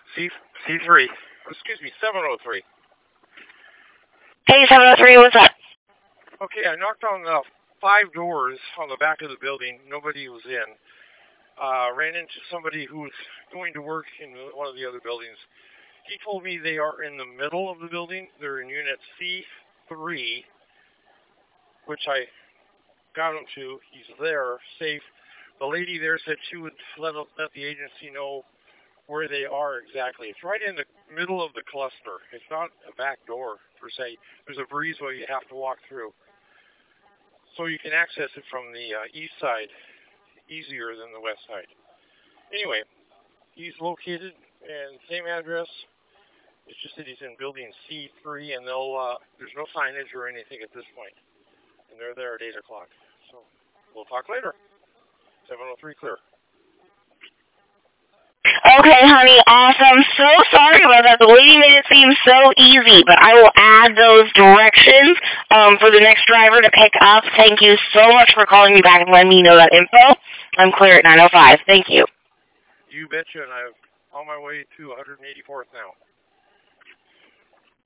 C3. Excuse me, 703. Hey, 703, what's up? Okay, I knocked on 5 doors on the back of the building. Nobody was in. Ran into somebody who was going to work in one of the other buildings. He told me they are in the middle of the building. They're in unit C3, which I got him to. He's there, safe. The lady there said she would let the agency know where they are exactly. It's right in the middle of the cluster. It's not a back door, per se. There's a breezeway you have to walk through. So you can access it from the east side easier than the west side. Anyway, he's located and same address. It's just that he's in building C3, and there's no signage or anything at this point. And they're there at 8 o'clock. So we'll talk later. 703 clear. Okay, honey, awesome. So sorry about that. The lady made it seem so easy, but I will add those directions for the next driver to pick up. Thank you so much for calling me back and letting me know that info. I'm clear at 9:05. Thank you. You betcha, and I'm on my way to 184th now.